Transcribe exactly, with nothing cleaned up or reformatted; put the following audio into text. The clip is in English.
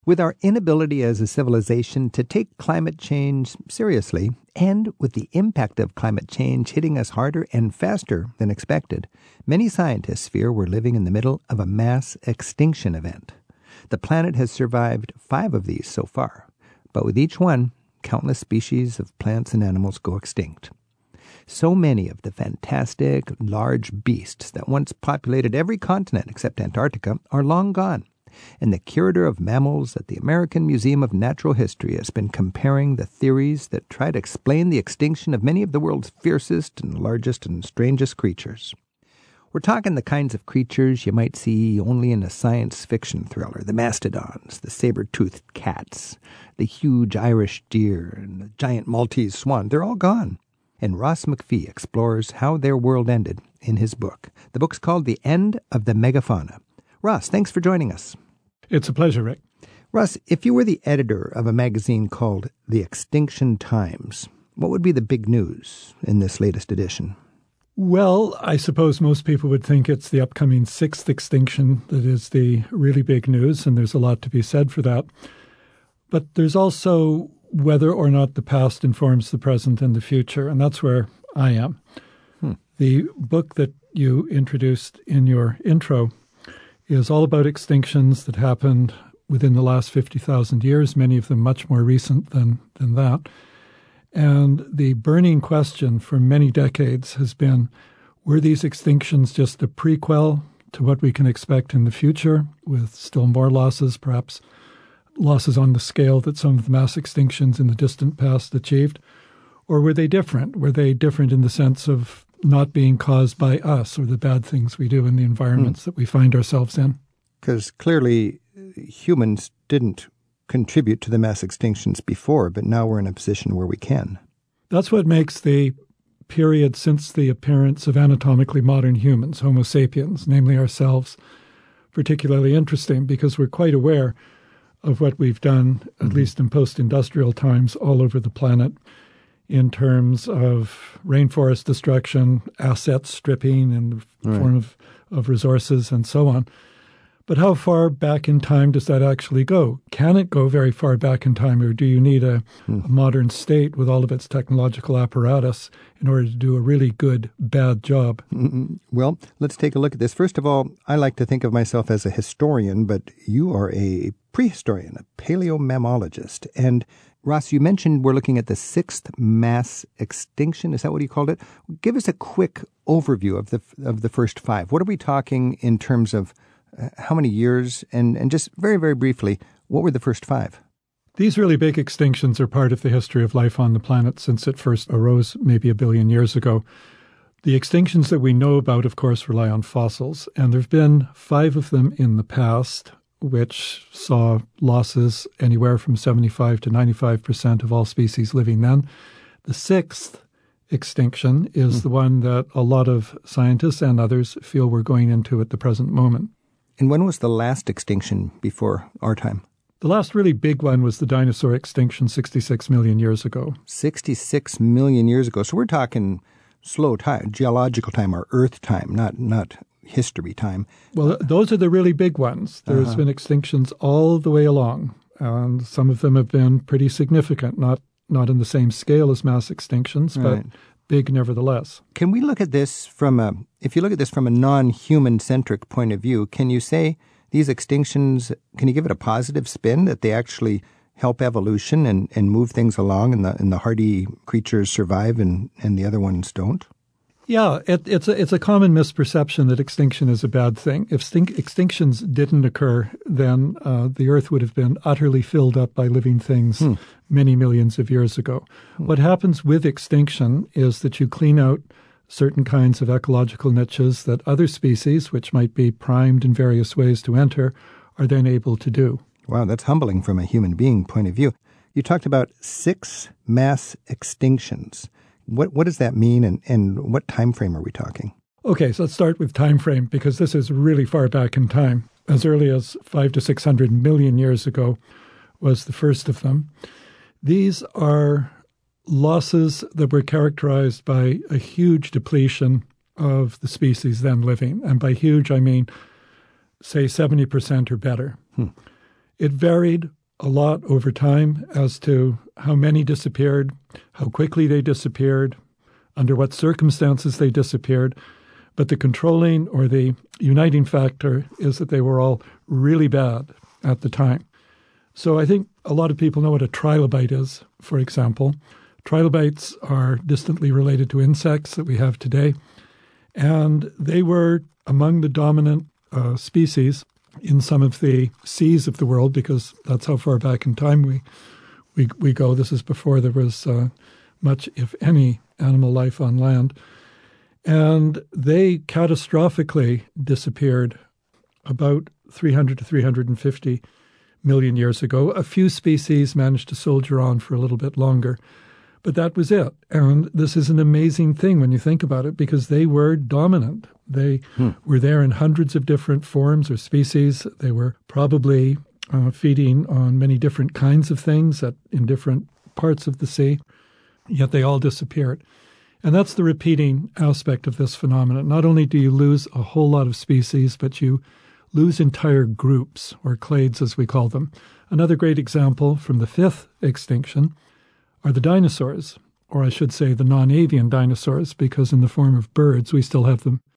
With our inability as a civilization to take climate change seriously, and with the impact of climate change hitting us harder and faster than expected, many scientists fear we're living in the middle of a mass extinction event. The planet has survived five of these so far, but with each one, countless species of plants and animals go extinct. So many of the fantastic, large beasts that once populated every continent except Antarctica are long gone. And the curator of mammals at the American Museum of Natural History has been comparing the theories that try to explain the extinction of many of the world's fiercest and largest and strangest creatures. We're talking the kinds of creatures you might see only in a science fiction thriller, the mastodons, the saber-toothed cats, the huge Irish deer, and the giant Maltese swan. They're all gone. And Ross McPhee explores how their world ended in his book. The book's called The End of the Megafauna. Ross, thanks for joining us. It's a pleasure, Rick. Russ, if you were the editor of a magazine called The Extinction Times, what would be the big news in this latest edition? Well, I suppose most people would think it's the upcoming sixth extinction that is the really big news, and there's a lot to be said for that. But there's also whether or not the past informs the present and the future, and that's where I am. Hmm. The book that you introduced in your intro is all about extinctions that happened within the last fifty thousand years, many of them much more recent than, than that. And the burning question for many decades has been, were these extinctions just a prequel to what we can expect in the future, with still more losses, perhaps losses on the scale that some of the mass extinctions in the distant past achieved? Or were they different? Were they different in the sense of not being caused by us or the bad things we do in the environments mm. that we find ourselves in? Because clearly humans didn't contribute to the mass extinctions before, but now we're in a position where we can. That's what makes the period since the appearance of anatomically modern humans, Homo sapiens, namely ourselves, particularly interesting, because we're quite aware of what we've done, at mm-hmm. least in post-industrial times, all over the planet, in terms of rainforest destruction, asset stripping in the right. form of, of resources, and so on. But how far back in time does that actually go? Can it go very far back in time, or do you need a, hmm. a modern state with all of its technological apparatus in order to do a really good, bad job? Mm-mm. Well, let's take a look at this. First of all, I like to think of myself as a historian, but you are a prehistorian, a paleomammologist. And Ross, you mentioned we're looking at the sixth mass extinction. Is that what you called it? Give us a quick overview of the of the first five. What are we talking in terms of uh, how many years? And, and just very, very briefly, what were the first five? These really big extinctions are part of the history of life on the planet since it first arose maybe a billion years ago. The extinctions that we know about, of course, rely on fossils, and there have been five of them in the past, which saw losses anywhere from seventy-five to ninety-five percent of all species living then. The sixth extinction is mm. the one that a lot of scientists and others feel we're going into at the present moment. And when was the last extinction before our time? The last really big one was the dinosaur extinction sixty-six million years ago. sixty-six million years ago. So we're talking slow time, geological time, or Earth time, not not history time. Well, those are the really big ones. There's uh-huh. been extinctions all the way along, and some of them have been pretty significant, not not in the same scale as mass extinctions, right. but big nevertheless. Can we look at this from a, if you look at this from a non-human-centric point of view, can you say these extinctions, can you give it a positive spin, that they actually help evolution and, and move things along, and the and the hardy creatures survive and, and the other ones don't? Yeah, it, it's a, it's a common misperception that extinction is a bad thing. If stink, extinctions didn't occur, then uh, the Earth would have been utterly filled up by living things hmm. many millions of years ago. Hmm. What happens with extinction is that you clean out certain kinds of ecological niches that other species, which might be primed in various ways to enter, are then able to do. Wow, that's humbling from a human being point of view. You talked about six mass extinctions. What what does that mean, and, and what time frame are we talking? Okay, so let's start with time frame, because this is really far back in time. As early as five to six hundred million years ago was the first of them. These are losses that were characterized by a huge depletion of the species then living. And by huge, I mean, say, seventy percent or better. Hmm. It varied a lot over time as to how many disappeared, how quickly they disappeared, under what circumstances they disappeared. But the controlling or the uniting factor is that they were all really bad at the time. So I think a lot of people know what a trilobite is, for example. Trilobites are distantly related to insects that we have today, and they were among the dominant uh, species in some of the seas of the world, because that's how far back in time we we, we go. This is before there was uh, much, if any, animal life on land. And they catastrophically disappeared about three hundred to three hundred fifty million years ago. A few species managed to soldier on for a little bit longer, but that was it. And this is an amazing thing when you think about it, because they were dominant. They hmm. were there in hundreds of different forms or species. They were probably uh, feeding on many different kinds of things at, in different parts of the sea, yet they all disappeared. And that's the repeating aspect of this phenomenon. Not only do you lose a whole lot of species, but you lose entire groups, or clades as we call them. Another great example from the fifth extinction are the dinosaurs, or I should say the non-avian dinosaurs, because in the form of birds we still have them